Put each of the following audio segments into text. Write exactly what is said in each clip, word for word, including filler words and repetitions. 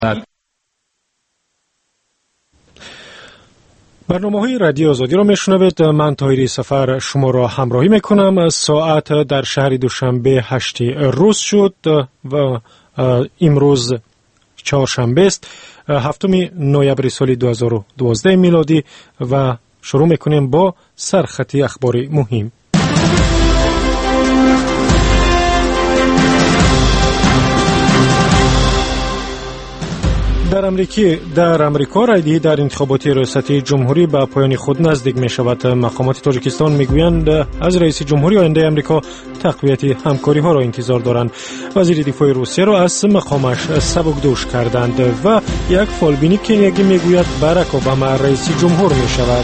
برنامه‌های رادیو آزادی را میشنوید. من طاهری سفر شما را همراهی میکنم. ساعت در شهر دوشنبه هشت روز شد و امروز چهارشنبه است، هفتم نوامبر سال دو هزار و دوازده میلادی و شروع میکنیم با سرخطی اخبار مهم. در امریکا در امریکا رایدهی در انتخابات ریاست جمهوری به پایان خود نزدیک می شود. مقامات تاجیکستان میگویند از رئیس جمهوری آینده امریکا تقویت همکاری ها را انتظار دارند. وزیر دفاع روسیه را از مقامش سبکدوش کردند و یک فالبینی کنیاگی میگوید باراک اوباما رئیس جمهور می شود.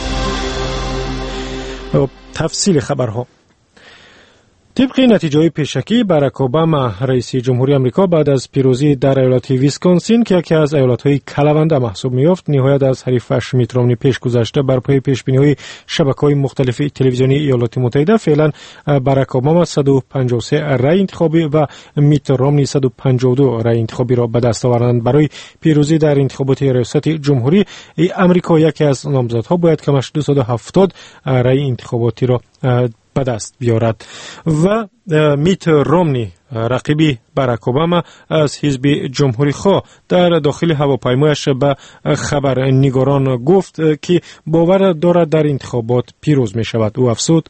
تفصیل خبرها. طبق نتیجه پیشکی، باراک اوباما رئیس جمهوری آمریکا بعد از پیروزی در ایالت ویسکانسین که یکی از ایالت‌های کلونده محسوب می‌یافت، نهایت از حریفش میت رومنی پیش گذشته. بر پای پیش‌بینی‌های شبکه‌های مختلف تلویزیونی ایالات متحده فعلا باراک اوباما صد و پنجاه و سه رای انتخابی و میت رومنی صد و پنجاه و دو رای انتخابی را به دست آوردند. برای پیروزی در انتخابات ریاست جمهوری آمریکا یکی از نامزدها باید کمش دویست و هفتاد رای انتخاباتی را به دست بیارد و میت رومنی رقیبی باراک اوباما از حزب جمهوری خواه در داخل هواپیمایش به خبرنگاران گفت که باور دارد در انتخابات پیروز می شود. او افزود: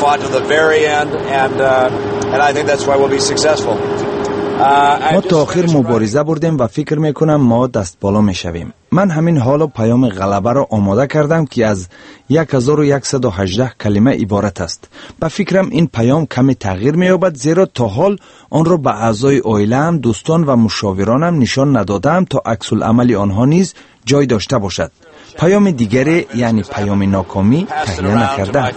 ما تا آخر مبارزه بردیم و فکر میکنم ما دست بالا میشویم. من همین حالا پیام غلبه را آماده کردم که از هزار و صد و هجده کلمه عبارت است. به فکرم این پیام کمی تغییر می‌یابد، زیرا تا حال آن را به اعضای عائله‌ام، دوستان و مشاورانم نشان ندادم تا عکس العمل آنها نیز جای داشته باشد. پیام دیگری یعنی پیام ناکامی تهیه نکردم.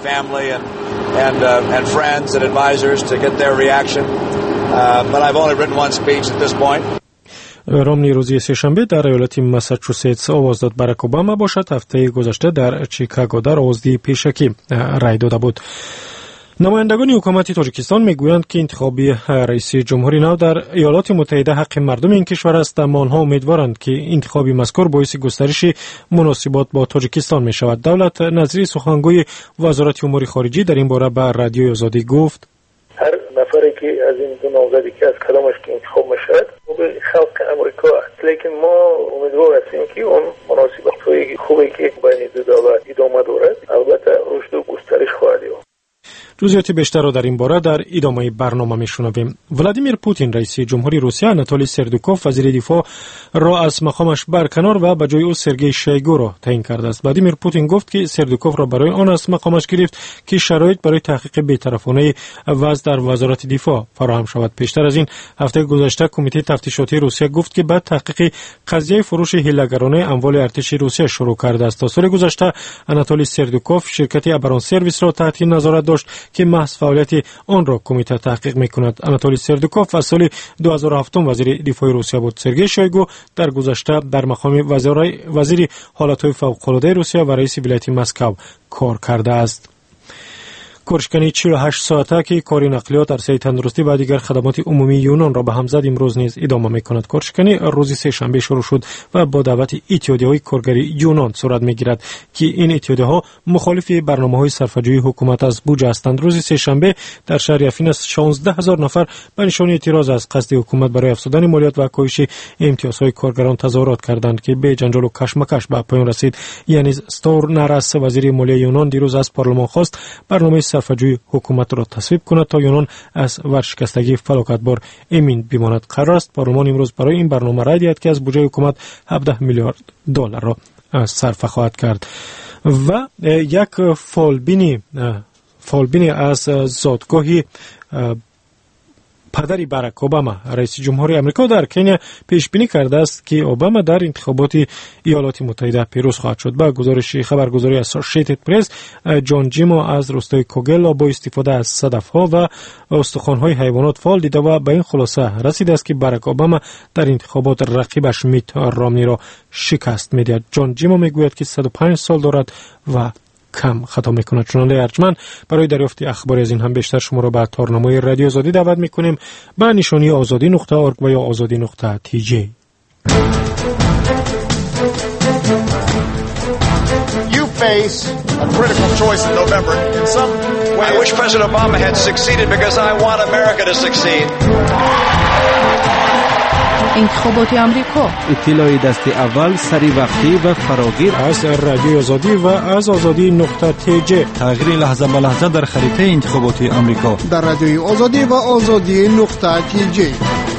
رومنی روز سه‌شنبه در ایالت ماساچوستس آواز داد باراک اوباما باشد. هفته گذشته در چیکاگو در آوازدهی پیشکی رای داده بود. نمایندگان حکومت تاجیکستان میگویند که انتخاب رئیس جمهوری نو در ایالات متحده حق مردم این کشور است، اما آنها امیدوارند که انتخاب مذکور باعث گسترش مناسبات با تاجیکستان می شود. دولت نظری سخنگوی وزارت امور خارجه در این باره به رادیو آزادی گفت: هر نفری که از این دو نامزدی که از کدامش که انتخاب میشود به خلق امریکا است، لیکن ما امیدوار هستیم که اون مناسبات خوبی که بین دو دولت ادامه دارد البته رشد و گسترش خواهد یافت. جزئیات بیشتر را در این باره در ادامه برنامه میشنویم. ولادیمیر پوتین رئیس جمهوری روسیه آناتولی سردوکوف وزیر دفاع را از مقامش برکنار و به جای او سرگئی شویگو را تعیین کرده است. ولادیمیر پوتین گفت که سردوکوف را برای آن از مقامش گرفت که شرایط برای تحقیق بی‌طرفانه وضع در وزارت دفاع فراهم شود. پیشتر از این هفته گذشته کمیته تفتیشاتی روسیه گفت که بعد تحقیق قضیه فروش هیله‌گرانه اموال ارتش روسیه شروع کرده است. تا سال گذشته آناتولی سردوکوف شرکت ابران سرویس را تحت نظارت داشت که محض فعالیت آن را کمیته تحقیق می‌کند. آناتولی سردوکوف از سال دو هزار و هفت وزیر دفاع روسیه بود. سرگئی شویگو در گذشته در مقام وزیر حالت‌های فوق‌العاده روسیه و رئیس ولایت مسکو کار کرده است. کورشکنی چهل و هشت ساعته که کاری نقلیات، عرصه تندرستی و دیگر خدمات عمومی یونان را به هم زد امروز نیز ادامه می‌کند. کورشکنی روز سه‌شنبه شروع شد و با دعوت اتحادیه‌های کارگری یونان صورت می‌گیرد که این اتحادیه‌ها مخالف برنامه‌های صرفه‌جویی حکومت از بودجه هستند. روز سه‌شنبه در شهر افیناس شانزده هزار نفر به نشانه اعتراض از قصد حکومت برای افزودن مالیات و کاهش امتیازهای کارگران تظاهرات کردند که به جنجال و کشمکش به پایان رسید. یعنی ستور نارس وزیر مالیه یونان دیروز از پارلمان خواست برنامه صرفه‌جویی حکومت را تصویب کند تا یونان از ورشکستگی فلاکتبار امین بماند. قرار است پارلمان امروز برای این برنامه رای دهد که از بودجه حکومت هفده میلیارد دلار را صرف خواهد کرد. و یک فالبینی فالبینی از زادگاهی پدری باراک اوباما رئیس جمهوری آمریکا در کنیا پیش بینی کرده است که اوباما در انتخابات ایالات متحده پیروز خواهد شد. با گزارش خبرگزاری اسوسییتد پرس، جان جیمو از روستای کوگلا با استفاده از صدف‌ها و استخوان‌های حیوانات فال دیده و به این خلاصه رسیده است که باراک اوباما در انتخابات رقیبش میت رومنی را شکست می‌دهد. جان جیمو میگوید که صد و پنج سال دارد و کم خطا میکنه. چنانچه ارجمند برای دریافت اخباری از این هم بیشتر شما را به تارنمای رادیو آزادی دعوت میکنیم به نشانی آزادی نقطه اورگ و یا آزادی نقطه تی جی. face a critical choice in November. In some way, I wish President Obama had succeeded because I want America to succeed. انتخابات آمریکا. اطلاع دست اول سری وقتی و فراگیر از رادیوی آزادی و از آزادی نقطه تی جی. تغییر لحظه به لحظه در خریطه انتخابات آمریکا در رادیوی آزادی و آزادی نقطه تی جی.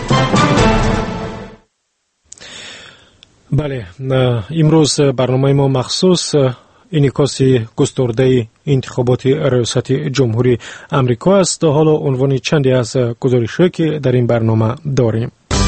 بله، امروز برنامه ما مخصوص انعکاس گسترده انتخابات ریاست جمهوری آمریکا است. حالا عنوان چندی از گزارش‌هایی که در این برنامه داریم.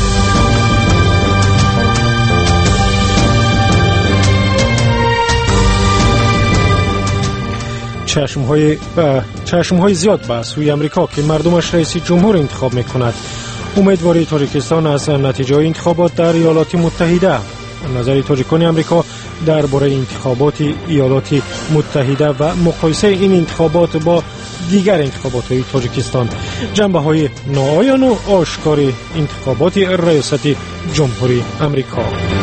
چشم‌های چشم‌های زیاد به سوی آمریکا که مردمش رئیس جمهور انتخاب می‌کند. امیدواری تاجیکستان از نتیجه انتخابات در ایالات متحده. نظر تاجیکان آمریکا درباره انتخابات ایالات متحده و مقایسه این انتخابات با دیگر انتخابات تاجیکستان. جنبه‌های ناآیان و آشکار انتخابات ریاست جمهوری آمریکا.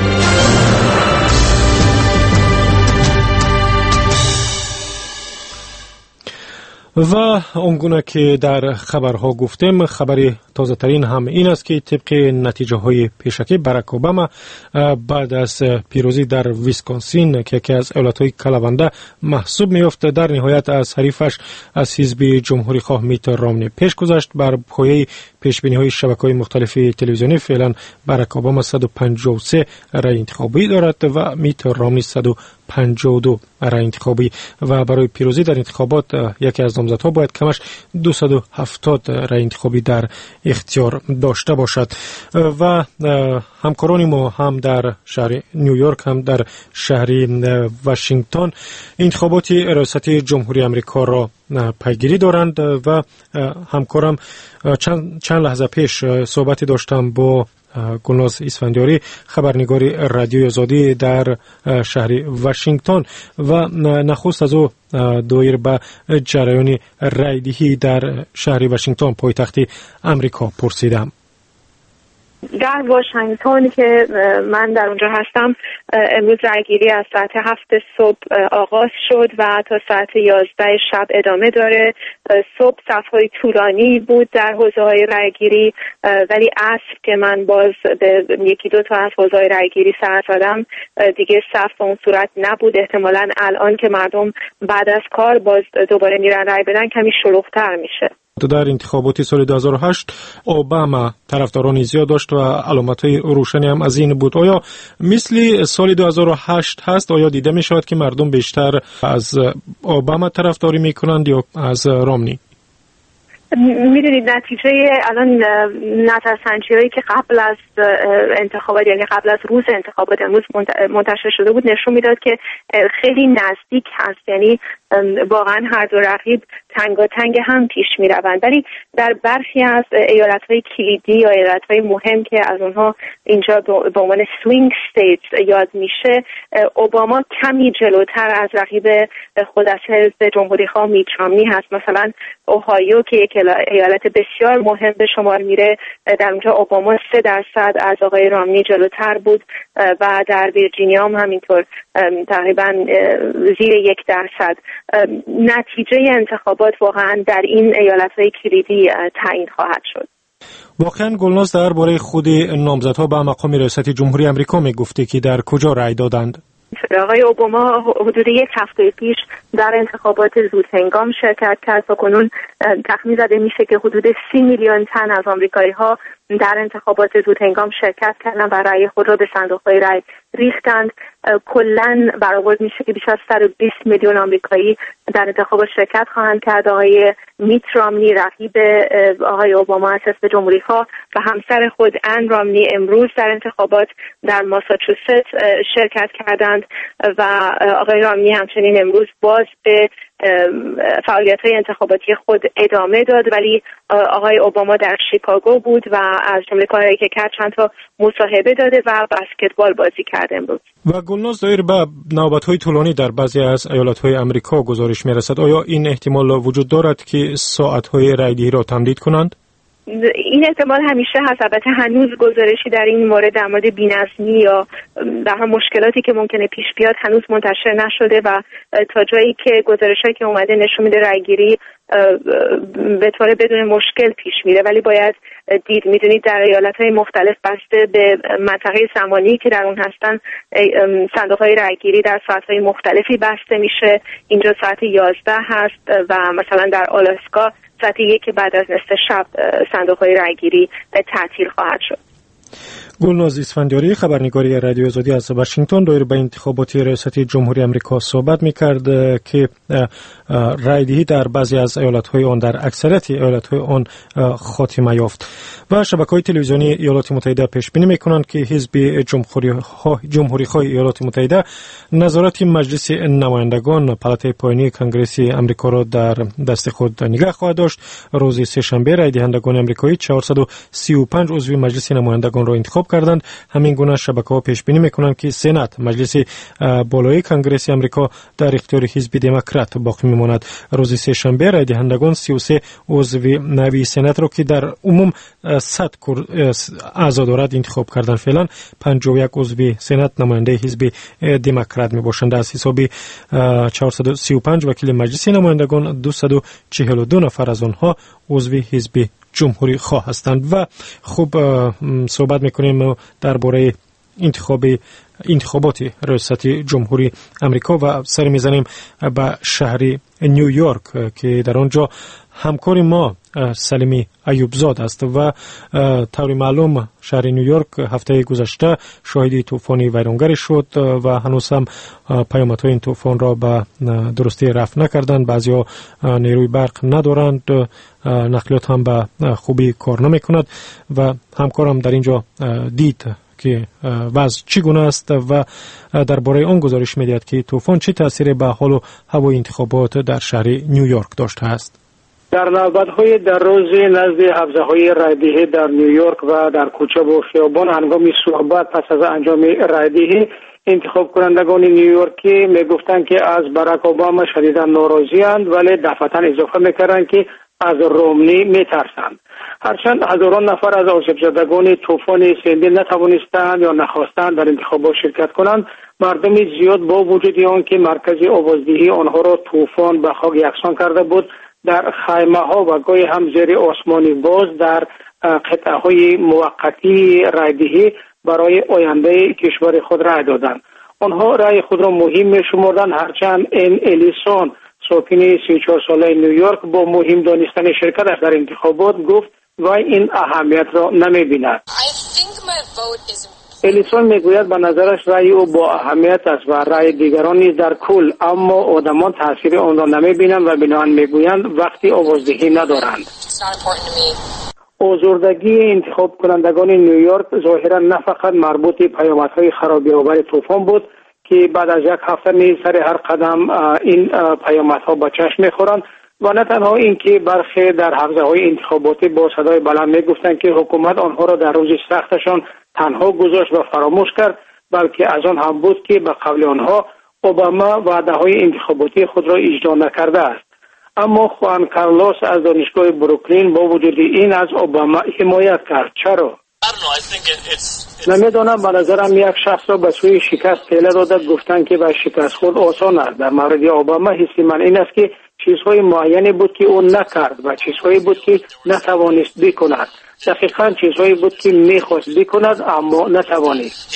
و آنگونه که در خبرها گفتیم، خبر تازه ترین هم این است که طبق نتیجه های پیشکی باراک اوباما بعد از پیروزی در ویسکانسین که یکی از ایالت های کله‌بنده محسوب می‌افت، در نهایت از حریفش از حزب جمهوری خواه میت رامنی پیش گذشت. بر پایه پیشبینی های شبکه‌های مختلف تلویزیونی فعلا باراک اوباما صد و پنجاه و سه رای انتخابی دارد و میت رامنی صد و پنجاه و دو رای انتخابی و برای پیروزی در انتخابات یکی از نامزدها باید کمش دویست و هفتاد رای انتخابی در اختیار داشته باشد. و همکاران ما هم در شهر نیویورک هم در شهر واشنگتن انتخابات ریاست جمهوری آمریکا را پیگیری دارند و همکارم چند, چند لحظه پیش صحبتی داشتم با گلناز اسفندیاری، خبرنگار رادیوی آزادی در شهر واشنگتن و نخست از او دایر به جریان رایدهی در شهر واشنگتن پایتخت آمریکا پرسیدم. در واشنگتن که من در اونجا هستم، امروز رایگیری از ساعت هفت صبح آغاز شد و تا ساعت یازده شب ادامه داره. صبح صف‌های طولانی بود در حوزه‌های رایگیری، ولی عصر که من باز به یکی دو تا از حوزه‌های رایگیری سر زدم دیگه صف به اون صورت نبود. احتمالاً الان که مردم بعد از کار باز دوباره میرن رای بدن کمی شلوغ‌تر میشه. در انتخابات سال دو هزار و هشت اوباما طرفداران زیاد داشت و علامت‌های روشنی هم از این بود. آیا مثل سال دو هزار و هشت هست؟ آیا دیده می شود که مردم بیشتر از اوباما طرفداری می کنند یا از رامنی؟ میدونید نتیجه الان نظرسنجی هایی که قبل از انتخابات، یعنی قبل از روز انتخابات امروز منتشر شده بود، نشون میداد که خیلی نزدیک هست، یعنی واقعا هر دو رقیب تنگاتنگ هم پیش میروند. ولی در برخی از ایالت های کلیدی یا ایالت های مهم که از اونها اینجا به عنوان سوینگ استیت یاد میشه، اوباما کمی جلوتر از رقیب خود از حزب جمهوری خواه میت رامنی هست. مثلا اوهایو که یک ایالت بسیار مهم به شمار میره، در اونجا اوباما سه درصد از آقای رامنی جلوتر بود و در ویرجینیا هم همینطور تقریبا زیر یک درصد. نتیجه انتخابات واقعا در این ایالت‌های کلیدی تعیین خواهد شد. واقعا گلناز درباره خود نامزدها به مقام ریاست جمهوری آمریکا میگفته که در کجا رای دادند؟ آقای اوباما حدود یک هفته پیش در انتخابات زودهنگام شرکت کرد و کنون تخمین زده میشه که حدود سی میلیون تن از آمریکایی‌ها در انتخابات زودهنگام شرکت کردند و رأی خود را به صندوق‌های رأی ریختند. کلاً برآورد میشه که بیش از صد و بیست میلیون آمریکایی در انتخابات شرکت خواهند کرد. آقای میت رامنی رقیب آقای اوباما از حزب جمهوری‌خواه و همسر خود ان رامنی امروز در انتخابات در ماساچوست شرکت کردند و آقای رامنی همچنین امروز باز به فعالیت‌های انتخاباتی خود ادامه داد، ولی آقای اوباما در شیکاگو بود و از جمله کارهایی که کرد چند تا مصاحبه داده و بسکتبال بازی کرد امروز. و گلناز دایر به نوبت‌های طولانی در بعضی از ایالت‌های آمریکا گزارش می‌رسد. آیا این احتمال وجود دارد که ساعت‌های رای‌دهی را تمدید کنند؟ این احتمال همیشه هست. البته هنوز گزارشی در این مورد در مورد بی‌نظمی یا در هم مشکلاتی که ممکنه پیش بیاد هنوز منتشر نشده و تا جایی که گزارشایی که اومده نشون میده رأیگیری به طور بدون مشکل پیش میره، ولی باید دید. میدونید در ایالت‌های مختلف بسته به منطقه زمانی که در اون هستن صندوق‌های رأیگیری در ساعت‌های مختلفی بسته میشه. اینجا ساعت یازده هست و مثلا در آلاسکا ساعت یک بعد از نصف شب صندوق‌های رأیگیری تعطیل خواهد شد. گلناز اسفندیاری خبرنگاری رادیو آزادی از واشنگتن راجع به انتخابات ریاستی جمهوری آمریکا صحبت می‌کرد که رأی‌دهی در بعضی از ایالت‌های آن در اکثریت ایالت‌های آن خاتمه یافت و شبکه‌های تلویزیونی ایالات متحده پیش بینی می‌کنند که حزب جمهوری‌خواه جمهوری‌خواه ایالات متحده نظارت مجلس نمایندگان پالاتای پایینی کنگرسی آمریکا را در دست خود نگاه خواهد داشت. روز سه‌شنبه رأی‌دهندگان آمریکایی چهارصد و سی و پنج عضو مجلس نمایندگان را انتخاب کردند. همین گونه شبکه‌ها پیش بینی می‌کنند که سنا مجلس بالای کنگرس آمریکا در اختیار حزب دموکرات باقی می‌ماند. روز سه‌شنبه رأی‌دهندگان سی و سه عضو نوی سنا را که در عموم صد اعضا دارد انتخاب کردند. فعلا پنجاه و یک عضو سنا نماینده حزب دموکرات میباشند. از حساب چهارصد و سی و پنج وکیل مجلس نمایندگان دویست و چهل و دو نفر از آنها عضو حزب جمهوری خواه هستند. و خوب صحبت میکنیم درباره انتخاب انتخابات ریاستی جمهوری آمریکا و سر میزنیم به شهر نیویورک که در آنجا همکار ما سلیمی ایوبزاد است و طور معلوم شهر نیویورک هفته گذشته شاهد طوفان ویرانگری شد و هنوز هم پیامدهای این طوفان را به درستی رفع نکردند. بعضیا نیروی برق ندارند، نقلیات هم به خوبی کار نمیکند و همکارم در اینجا دید که وضع چگونه است و درباره آن گزارش می‌دهد که طوفان چه تأثیری به حال و هوای انتخابات در شهر نیویورک داشته است. در نوبت‌های در روز نزد حوزه‌های رایدهی در نیویورک و در کوچه و خیابان هنگام صحبت پس از انجام رایدهی انتخاب کنندگان نیویورکی میگفتند که از باراک اوباما شدیداً ناراضی‌اند، ولی دفعتاً اضافه می‌کردند که از رومنی می‌ترسند. هرچند هزاران نفر از آسیب زدگان طوفان سندی نتوانستند یا نخواستند در انتخابات شرکت کنند، مردم زیاد با وجود آن که مرکز آوازدهی آنها را طوفان به خاک یکسان کرده بود در خیمه ها و گاهی هم زیر آسمانی باز در قطعه های موقتی رایدهی برای آینده کشور خود رای دادند. آنها رای خود را مهم می شمردند، هرچند این الیسون ساکن سی و چهار ساله نیویورک با مهم دانستن شرکتش در انتخابات گفت و این اهمیت را نمی بیند. الیسون میگوید به نظرش رای او با اهمیت است و رای دیگران نیز در کل، اما آدمان تاثیر آن را نمی بینند و بنابراین میگویند وقتی آوازدهی ندارند. آزردگی انتخاب کنندگان نیویورک ظاهرا نه فقط مربوط به پیامدهای خرابی‌آور طوفان بود که بعد از یک هفته نیز سر هر قدم این پیامدها به چشم میخورند و نه تنها این که برخی در حوزه‌های انتخاباتی با صدای بلند میگفتند که حکومت آنها را در روز سختشان تنها گذاشت و فراموش کرد، بلکه از آن هم بود که به قول آنها اوباما وعده‌های انتخاباتی خود را اجرا نکرده است. اما خوان کارلوس از دانشگاه بروکلین با وجود این از اوباما حمایت کرد. چرا؟ نمیدانم، به نظرم یک شخص را به سوی شکست پیله داده گفتن که به شکست خود آسان است. در مورد اوباما حس من این است که چیزهای معینی بود که او نکرد و چیزهایی بود که نتوانست بکند. دقیقاً چیزهایی بود که میخواست بکند اما نتوانست.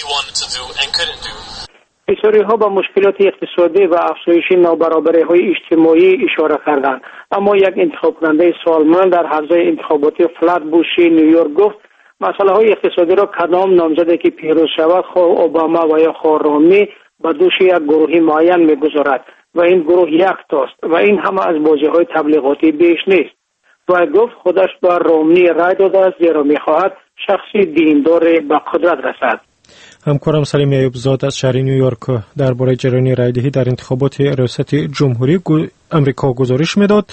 بسیاری ها به مشکلات اقتصادی و افزایش نابرابری های اجتماعی اشاره کردند، اما یک انتخاب کننده سالمند در حوزه انتخاباتی فلات بوشی نیویورک گفت مسئله های اقتصادی را کدام نامزدی که پیروز شود، خواه اوباما و یا خواه رومنی، به دوش یک گروهی معین میگذارد و این گروه یک تاست و این همه از بازی های تبلیغاتی بیش نیست. و گفت خودش به رومنی رای داده است زیرا میخواهد شخصی دیندار به قدرت رسد. همکارم سلیمی ایوبزاد از شهر نیویورک درباره جریان رایدهی در انتخابات ریاست جمهوری امریکا گزارش میداد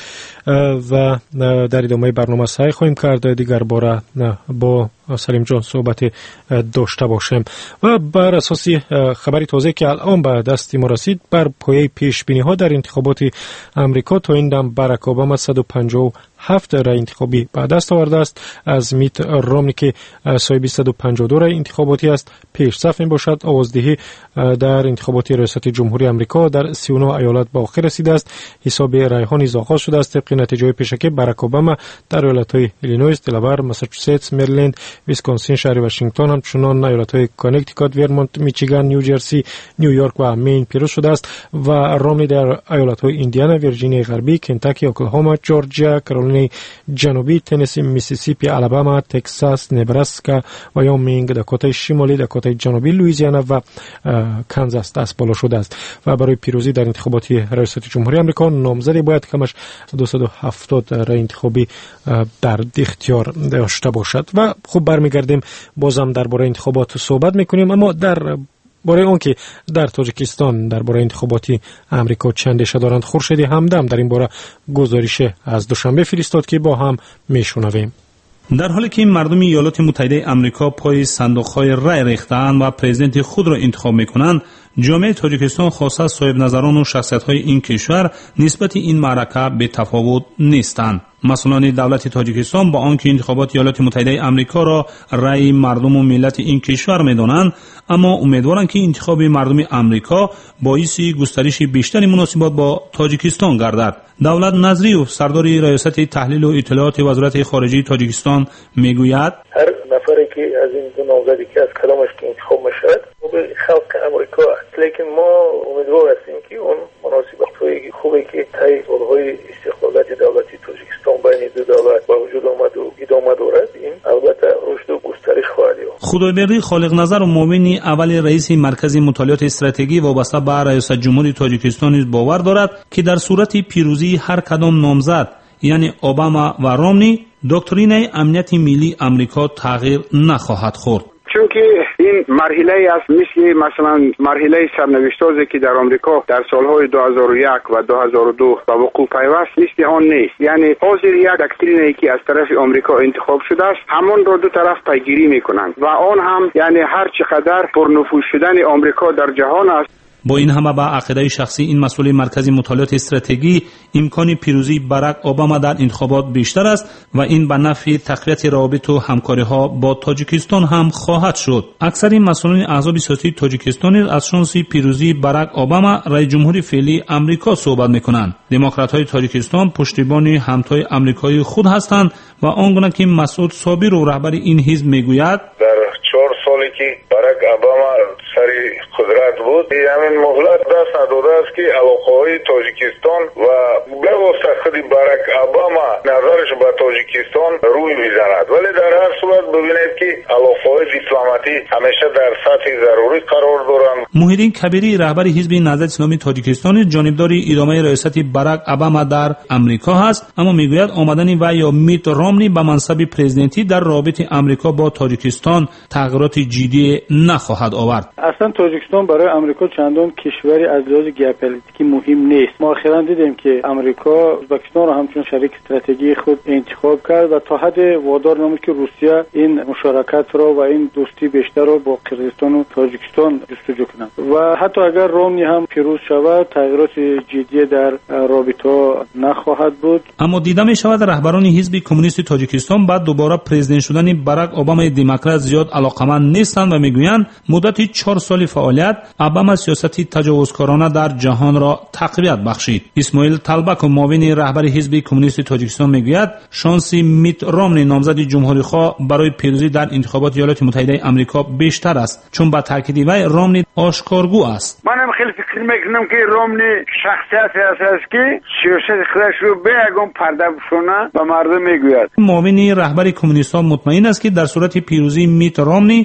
و در ادامه برنامه سعی خواهیم کرد دیگر باره با سلیم جان صحبت داشته باشیم. و بر اساس خبری تازه که الان به دست ما رسید، بر پایه پیش بینی ها در انتخابات امریکا تا این دم باراک اوباما صد و پنجاه و هفت رای انتخابی به دست آورده است. از میت رامنی که صاحب صد و پنجاه و دو رای انتخاباتی است پیش صف می باشد. آوازدهی در انتخابات ریاست جمهوری امریکا در سی و نه ایالت به آخر رسیده است. حساب رای ها نیز آغاز شده است. طبق نتیجه پیشکی باراک اوباما در ایالت های ایلینویس، دلاور، ماساچوست، مریلند، ویسکانسین، شهر واشنگتن، همچنان ایالت های کانکتیکات، ورمونت، میچیگان، نیوجرسی، نیویورک و مین پیروز شده است و رامنی در ایالت های ایندیانا، ویرجینیا غربی، کنتاکی، اوکلاهاما، جورجیا، کارولینای جنوبی، تنسی، میسیسیپی، آلاباما، تگزاس، نبراسکا، وایومینگ، داکوتای شمالی، داکوتای جنوبی، لوئیزیانا و کانزاس دست بالا شده است. و برای پیروزی در انتخابات ریاست جمهوری آمریکا نامزدی باید کمش دویست و هفتاد رای انتخابی در اختیار داشته باشد. و خب برمیگردیم بازم درباره انتخابات صحبت میکنیم، اما در برای اون که در تاجیکستان درباره انتخاباتی امریکا چندشه دارند، خورشید همدم در این باره گزارش از دوشنبه فرستاد که با هم میشنویم. در حالی که مردم ایالات متحده آمریکا پای صندوق‌های رای ریخته‌اند و پرزیدنت خود را انتخاب می‌کنند، جامعه تاجیکستان خاصه صاحب نظران و شخصیت‌های این کشور نسبت این معرکه به تفاوت نیستند. مسئولان دولت تاجیکستان با آنکه انتخابات ایالات متحده آمریکا را رأی مردم و ملت این کشور می‌دانند، اما امیدوارند که انتخاب مردم آمریکا باعث گسترش بیشتر مناسبات با تاجیکستان گردد. دولت نظری، سردار ریاست تحلیل و اطلاعات وزارت خارجه تاجیکستان میگوید هر نفری که از این دو نامزدی که از کلامش که انتخاب میشد به خلق امریکا است، لیکن ما امیدوار هستیم که اون مناسبت‌های خوبی که طی سال‌های استقلالات دولتی تاجیکستان بین دو دولت با وجود آمد و ادامه دارد، این البته رشد و گسترش خواهد یافت. خدایبری خالق نظر و معاون اول رئیس مرکز مطالعات استراتژی وابسته به ریاست جمهوری تاجیکستان نیز باور دارد که در صورت پیروزی هر کدام نامزد، یعنی اوباما و رامنی، دکترین امنیت ملی امریکا تغییر نخواهد خورد. چون که این مرحله است مثل مثلا مرحله سرنوشت‌سازی که در آمریکا در سالهای دو هزار و یک و دو هزار و دو به وقوع پیوست مثل آن نیست. یعنی حاضر یک دکترینی که از طرف آمریکا انتخاب شده است همان را دو طرف پیگیری میکنند و آن هم یعنی هر چقدر پرنفوذ شدن آمریکا در جهان است. با این همه به عقیده شخصی این مسئول مرکز مطالعات استراتژی، امکان پیروزی باراک اوباما در انتخابات بیشتر است و این به نفع تقویت روابط و همکاری‌ها با تاجیکستان هم خواهد شد. اکثر مسئولان احزاب سیاسی تاجیکستان از شانس پیروزی باراک اوباما رئیس جمهور فعلی آمریکا صحبت می‌کنند. دموکرات‌های تاجیکستان پشتیبان همتای آمریکایی خود هستند و آنگونه که مسعود صابر و رهبر این حزب میگوید در چهار سالی که باراک اوباما سری قدرت بود، همین مهلت دست نداده است که علاقه‌های تاجیکستان و به واسطه خود باراک اوباما نظرش به تاجیکستان روی میزند. ولی در هر صورت ببینید که علاقه‌های دیپلماتی همیشه در سطح ضروری قرار دارند. محیدین کبیری رهبر حزب نهضت اسلامی تاجیکستان جانبداری ادامه ریاست باراک اوباما در امریکا هست، اما میگوید آمدن وی یا میت رامنی به منصب پرزیدنتی در رابطه آمریکا با تاجیکستان تغییرات جدی نخواهد آورد. اصلا تاجیکستان برای آمریکا چندان کشوری از لحاظ ژئوپلیتیکی مهم نیست. ما اخیراً دیدیم که آمریکا ازبکستان را همچون شریک استراتژی خود انتخاب کرد و تا حد وادار نمود که روسیه این مشارکت را و این دوستی بیشتر را با قرقیزستان و تاجیکستان جستجو کنند و حتی اگر رامنی هم پیروز شود تغییرات جدی در رابطه نخواهد بود. اما دیده می شود رهبران حزب کمونیست تاجیکستان بعد دوباره پرزیدنت شدن باراک اوباما دموکرات زیاد علاقمند نیستند و میگویند مدت چهار سال فعالیت اوباما سیاستی تجاوزکارانه در جهان را تقویت بخشید. اسماعیل طلبک و معاون رهبر حزب کمونیست تاجیکستان میگوید شانس میت رامنی نامزد جمهوری‌خواه برای پیروزی در انتخابات ایالات متحده آمریکا بیشتر است، چون با تاکید وی رامنی آشکارگو است. منم خیلی فکر میکنم که رامنی شخصیتی است که سیاست خودش رو به یگان پرده بفشونه و مردم میگوید. معاون رهبر کمونیستان مطمئن است که در صورت پیروزی میت رامنی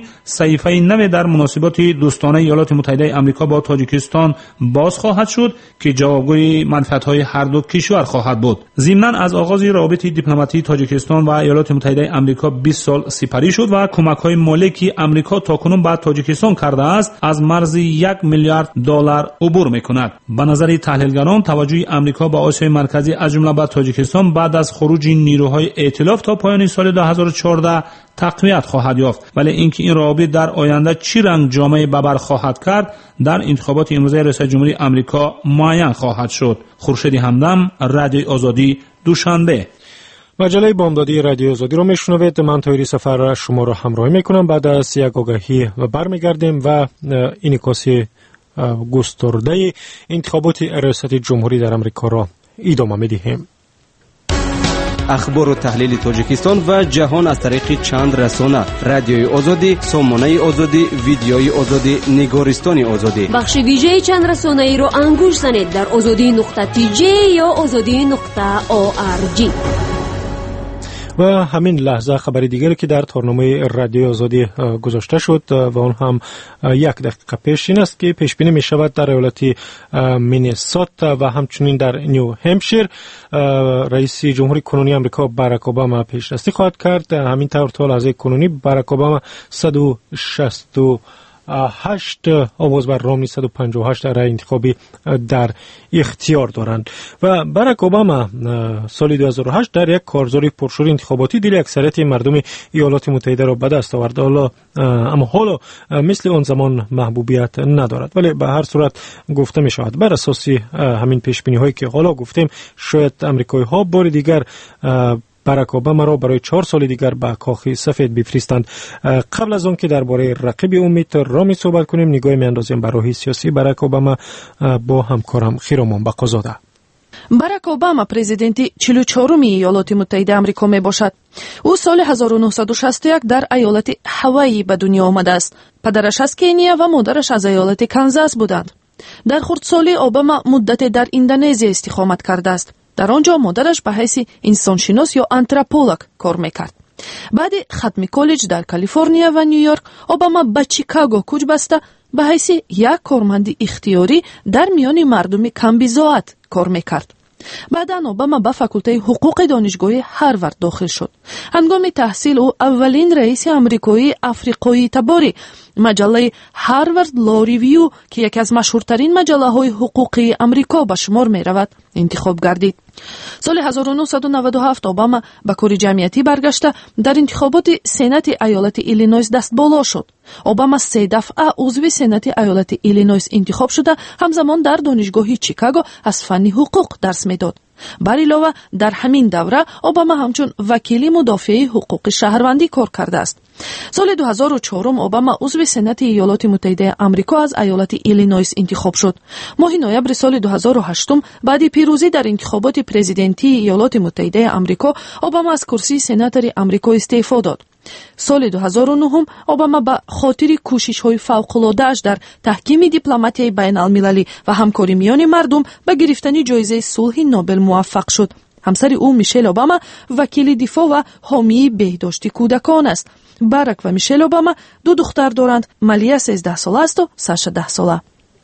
صحیفه نو در مناسبات دوستانه ایالات متحده آمریکا با تاجیکستان باز خواهد شد که جوابگوی منفعت‌های هر دو کشور خواهد بود. ضمناً از آغاز روابط دیپلماتی تاجیکستان و ایالات متحده آمریکا بیست سال سپری شد و کمک‌های مالی که آمریکا تاکنون به تاجیکستان کرده است از مرز یک میلیارد دلار عبور می‌کند. به نظر تحلیلگران توجه آمریکا به آسیای مرکزی از جمله به تاجیکستان بعد از خروج نیروهای ائتلاف تا پایان سال دو هزار و چهارده تقویت خواهد یافت، ولی اینکه این روابط در آینده چی رنگ جامعه ببر خواهد کرد در انتخابات امروزه ریاست جمهوری آمریکا معین خواهد شد. خورشید همدم، رادیو آزادی، دوشنبه. مجله بامدادی رادیو آزادی رو میشنوید. من تایری سفر شما رو همراهی میکنم. بعد از یک آگاهی و برمیگردیم و اینکاسی گسترده انتخابات ریاست جمهوری در آمریکا را ادامه میدهیم. اخبار و تحلیل تاجیکستان و جهان از طریق چند رسانه: رادیوی آزادی، سامانه آزادی، ویدیوی آزادی، نگارستان آزادی. بخش ویژه چند رسانه ای رو انگوش زنید در آزادی نقطه تی جی یا آزادی نقطه او آر جی. و همین لحظه خبری دیگری که در تارنامه رادیو آزادی گذاشته شد و اون هم یک دقیقه پیش این است که پیش بینی می شود در ایالت مینیسوتا و همچنین در نیو همشیر رئیس جمهوری کنونی آمریکا باراک اوباما پیشرفتی خواهد کرد. همین طور تا لحظه کنونی باراک اوباما صد و شصت و هشت آواز بر رامنی صد و پنجاه و هشت رای انتخابی در اختیار دارند و باراک اوباما سال دو هزار و هشت در یک کارزار پرشور انتخاباتی دل اکثریت مردم ایالات متحده را به دست آورد. حالا اما حالا مثل اون زمان محبوبیت ندارد، ولی به هر صورت گفته می شود بر اساس همین پیش بینی هایی که حالا گفتیم شاید امریکایی ها بار دیگر باراک اوباما را برای چهار سال دیگر به کاخ سفید بفرستند. قبل از آن که درباره رقیب امید رامی صحبت کنیم، نگاهی میاندازیم بر راه سیاسی باراک اوباما با همکارم خیرامان بقازاده. باراک اوباما پرزیدنتی چهل و چهارم ایالات متحده آمریکا می باشد. او سال هزار و نهصد و شصت و یک در ایالت هاوایی به دنیا آمده است. پدرش از کنیا و مادرش از ایالت کانزاس بودند. در خردسالی اوباما مدت در اندونزیا استقامت کرده است. در آنجا مادرش به حیث انسانشناس یا آنتروپولوژ کار میکرد. بعد ختم کالج در کالیفرنیا و نیویورک، اوباما به چیکاگو کوچ بسته به حیث یک کارمند اختیاری در میان مردم کمبیزاعت کار میکرد. بعداً اوباما به فاکولته حقوق دانشگاه هاروارد داخل شد. هنگام تحصیل او اولین رئیس آمریکایی آفریقایی تباری مجله هاروارد لا ریویو که یکی از مشهورترین مجله های حقوقی آمریکا به شمار می رود انتخاب گردید. سال هزار و نهصد و نود و هفت اوباما به کار جمعیتی برگشته در انتخابات سنات ایالت ایلینویس دست بالا شد. اوباما سه دفعه عضو سنات ایالت ایلینویس انتخاب شده، همزمان در دانشگاه چیکاگو از فن حقوق درس میداد. بر علاوه در همین دوره اوباما همچون وکیل مدافع حقوق شهروندی کار کرده است. سال دو هزار و چهار اوباما عضو سنات ایالات متحده آمریکا از ایالت ایلینویس انتخاب شد. ماه نوامبر سال دو هزار و هشت بعد پیروزی در انتخابات پرزیدنتی ایالات متحده آمریکا، اوباما از کرسی سناتور آمریکا استعفا داد. سال دو هزار و نه اوباما به خاطر کوشش‌های فوق‌العاده‌اش در تحکیم دیپلماتی بین‌المللی و همکاری میان مردم به گرفتن جایزه صلح نوبل موفق شد. همسر او میشل اوباما وکیل دفاع و حامی بهداشت کودکان است. باراک و میشل اوباما دو دختر دارند، مالیا سیزده ساله است و ساشا ده ساله.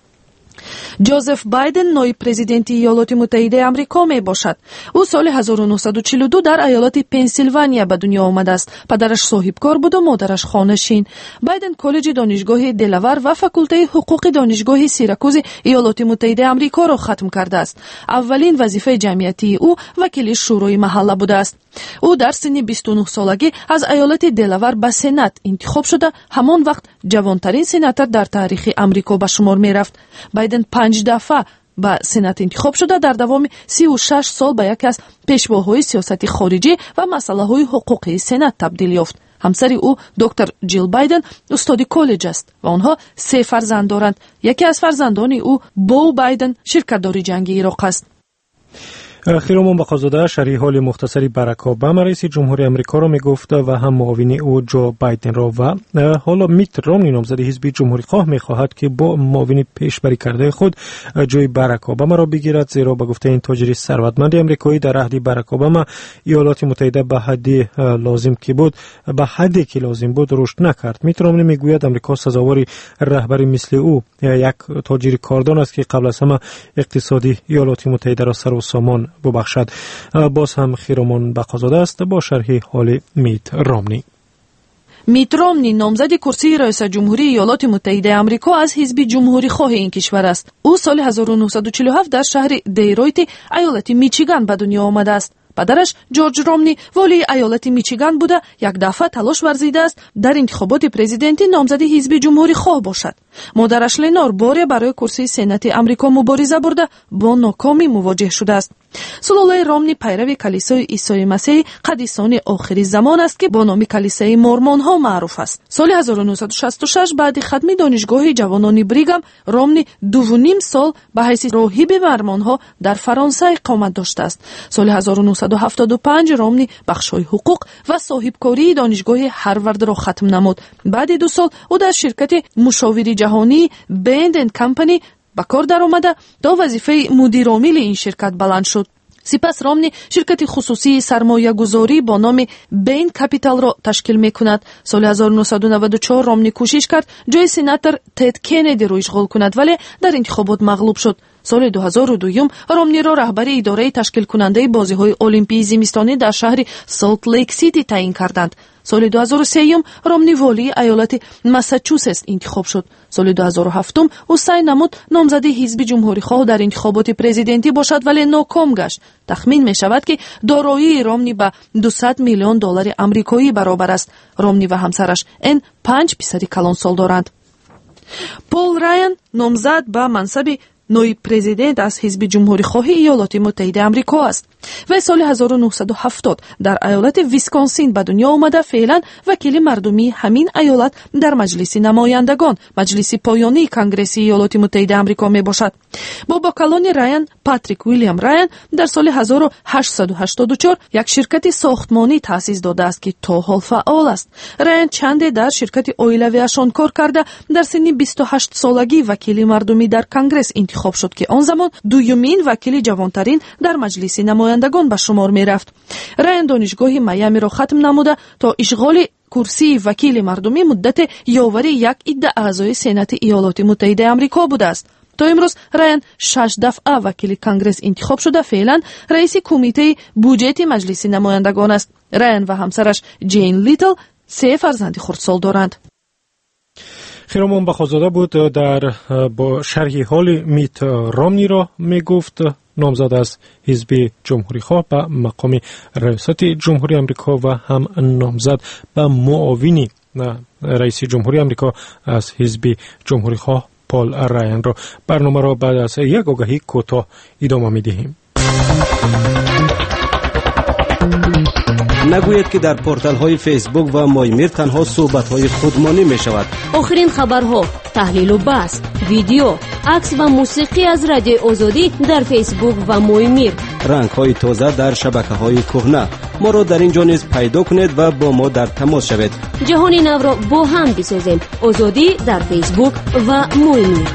جوزف بایدن نایب پرزیدنت ایالات متحده آمریکا می باشد. او سال هزار و نهصد و چهل و دو در ایالت پنسیلوانیا به دنیا آمده است. پدرش صاحبکار بود و مادرش خانه‌نشین. بایدن کالج دانشگاه دلاور و فاکولته حقوق دانشگاه سیراکوز ایالات متحده آمریکا را ختم کرده است. اولین وظیفه جمعیتی او وکیل شورای محله بوده است. او در سن بیست و نه سالگی از ایالت دلاور به سنات انتخاب شده، همان وقت جوانترین سناتور در تاریخ آمریکا به شمار می رفت. بایدن پنج دفعه به سنات انتخاب شده، در دوام سی و شش سال به یکی از پیشواهای سیاست خارجی و مسائل حقوقی سنات تبدیل یافت. همسر او دکتر جیل بایدن استاد کالج است و آنها سه فرزند دارند. یکی از فرزندان او بو بایدن شرکت‌دار جنگی عراق است. خیرمان بخازاده شرح حال مختصری باراک اوباما رئیس جمهوری آمریکا را میگفت و هم معاون او جو بایدن را و حالا میت رومنی نامزد حزب جمهوری خواه میخواهد که با معاون پیشبری کرده خود جای باراک اوباما را بگیرد، زیرا به گفته این تاجر ثروتمند آمریکایی در عهد باراک اوباما ایالات متحده به حدی لازم که بود به حدی که لازم بود رشد نکرد. میت رومنی میگوید آمریکا سزاوار رهبری مثل او یک تاجر کاردان است که قبل از همه اقتصادی ایالات متحده را سر و سامان ببخشد. باز هم خیرمان بخازاده است با شرح حال میت رومنی. میت رومنی نامزد کرسی رئیس جمهوری ایالات متحده آمریکا از حزب جمهوری خواه این کشور است. او سال هزار و نهصد و چهل و هفت در شهر دیترویت ایالت میچیگان به دنیا آمده است. پدرش جورج رومنی والی ایالت میچیگان بوده یک دفعه تلاش ورزیده است در انتخابات پرزیدنتی نامزد حزب جمهوری خواه باشد. مادرش لنور باره برای کرسی سنت آمریکا مبارزه برده با ناکامی مواجه شده است. سلاله رومنی پیرو کلیسای عیسی مسیح قدیسان آخری زمان است که با نام کلیسای مورمون ها معروف است. سال هزار و نهصد و شصت و شش بعد ختم دانشگاه جوانان بریگام رومنی دو و نیم سال به حیث راهب مورمون ها در فرانسه اقامت داشته است. سال هزار و نهصد و هفتاد و پنج رومنی بخش‌های حقوق و صاحبکاری دانشگاه هاروارد را ختم نمود. بعد دو سال او در شرکت مشاوری جهانی بند اند کمپانی به کار درآمده تا وظیفه مدیر عامل این شرکت بلند شد. سپس رومنی شرکت خصوصی سرمایه گذاری با نام بین کپیتال را تشکیل می کند. سال هزار و نهصد و نود و چهار رومنی کوشش کرد جای سناتور تد کندی را اشغال کند ولی در انتخابات مغلوب شد. سال دو هزار و دو رومنی را رهبر اداره تشکیل کننده بازی‌های المپیک زمستانی در شهر سالت لیک سیتی تعیین کردند. سال دو هزار و سه رومنی والی ایالت ماساچوست انتخاب شد. سال دو هزار و هفت او سعی نمود نامزد حزب جمهوری خواه در انتخابات پرزیدنتی باشد ولی ناکام گشت. تخمین می شود که دارایی رومنی به دویست میلیون دلار آمریکایی برابر است. رومنی و همسرش ان پنج فیصد کلانسال دارند. پول رایان نامزد به منصب نایب پرزیدنت از حزب جمهوری خواه ایالات متحده آمریکا است. و سال هزار و نهصد و هفتاد در ایالت ویسکانسین به دنیا آمده فعلا وکیل مردمی همین ایالت در مجلس نمایندگان مجلس پایانی کنگره ایالات متحده آمریکا می باشد. بابا کلان رایان پاتریک ویلیام رایان در سال هزار و هشتصد و هشتاد و چهار یک شرکت ساختمانی تأسیس داده است که تا حال فعال است. رایان چند در شرکت اویلویشان کار کرده در سن بیست و هشت سالگی وکیل مردمی در کنگره انتخاب شد که آن زمان دومین وکیل جوانترین در مجلس نمایندگان به شمار می رفت. رایان دانشگاه میامی را ختم نموده تا اشغال کرسی وکیل مردمی مدت یاوری یک عده اعضای سنت ایالات متحده آمریکا بوده است. تا امروز رایان شش دفعه وکیل کنگره انتخاب شده فعلا رئیس کمیته بودجت مجلس نمایندگان است. رایان و همسرش جین لیتل سه فرزند خردسال دارند. خیرمان بخازاده بود در با شرح حال میت رومنی را می گفت نامزد از حزب جمهوری خواه به مقام ریاست جمهوری آمریکا و هم نامزد به معاونی رئیس جمهوری آمریکا از حزب جمهوری خواه پول رایان را. برنامه را بعد از یک آگهی کوتاه ادامه می دهیم. نگوید که در پورتال های فیسبوک و مایمیر تنها صحبت های خودمانی می شود. آخرین خبرها، تحلیل و بحث، ویدیو، عکس و موسیقی از رادیو آزادی در فیسبوک و مایمیر. رنگ های تازه در شبکه های کهنه. ما را در اینجا نیز پیدا کنید و با ما در تماس شوید. جهان نو را با هم بسازیم. آزادی در فیسبوک و مایمیر.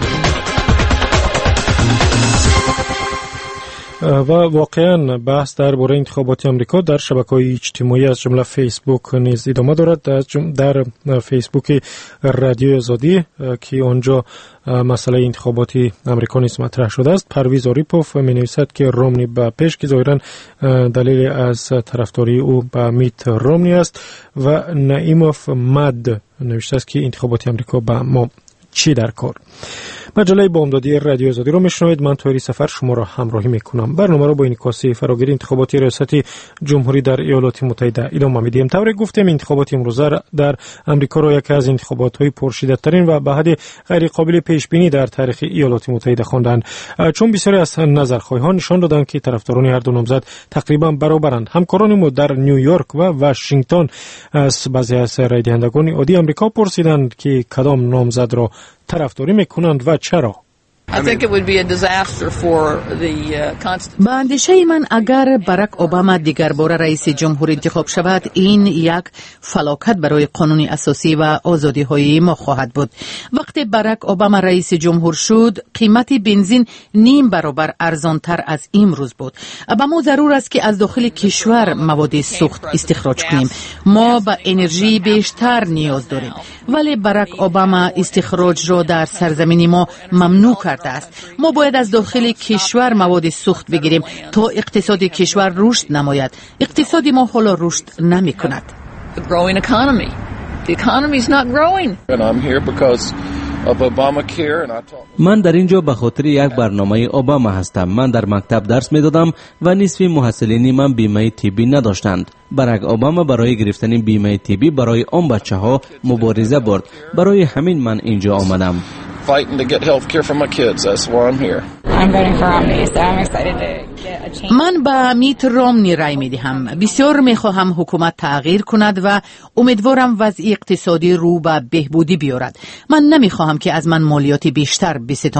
و واقعا بحث درباره انتخابات آمریکا در شبکه‌های اجتماعی از جمله فیسبوک نیز ادامه دارد. در فیسبوک رادیو آزادی که آنجا مسئله انتخاباتی آمریکا نیز مطرح شده است، پرویز آریپوف می‌نویسد که رومنی به پیش که ظاهراً دلیل از طرفداری او به میت رومنی است و نعیموف مد نوشته است که انتخابات آمریکا با ما چی در کار. مجله بامدادی رادیو آزادی رو میشنوید. من تویری سفر شما را همراهی میکنم. برنامه رو با انعکاس فراگیری انتخاباتی ریاست جمهوری در ایالات متحده ادامه میدیم. طوری گفتیم انتخابات امروزه در امریکا رو یکی از انتخابات‌های پرشدت‌ترین و به حد غیر قابل پیش بینی در تاریخ ایالات متحده خواندند، چون بسیاری از نظرخواهان نشان دادند که طرفداران هر دو نامزد تقریبا برابرند. همکاران ما در نیویورک و واشنگتن از بعضی از رای دهندگان عادی امریکا پرسیدند که کدام نامزد را طرفداری میکنند و چرا. با اندیشه من اگر باراک اوباما دیگر بار رئیس جمهور انتخاب شود، این یک فلاکت برای قانون اساسی و آزادی های ما خواهد بود. وقتی باراک اوباما رئیس جمهور شد، قیمت بنزین نیم برابر ارزانتر از امروز بود. اما ما ضرور است که از داخل کشور مواد سوخت استخراج کنیم. ما به انرژی بیشتر نیاز داریم، ولی باراک اوباما استخراج را در سرزمین ما ممنوع کرده است. ما باید از داخل کشور مواد سوخت بگیریم تا اقتصاد کشور رشد نماید. اقتصاد ما حالا رشد نمی کند. من در اینجا به خاطر یک برنامه اوباما هستم. من در مکتب درس می دادم و نصف محصلین من بیمه طبی نداشتند. باراک اوباما برای گرفتن بیمه طبی برای آن بچه ها مبارزه برد. برای همین من اینجا آمدم. من به میت رومنی رای می دهم. بسیار می خواهم حکومت تغییر کند و امیدوارم وضع اقتصادی رو به بهبودی بیارد. من نمی خواهم که از من مالیات بیشتر بستانند.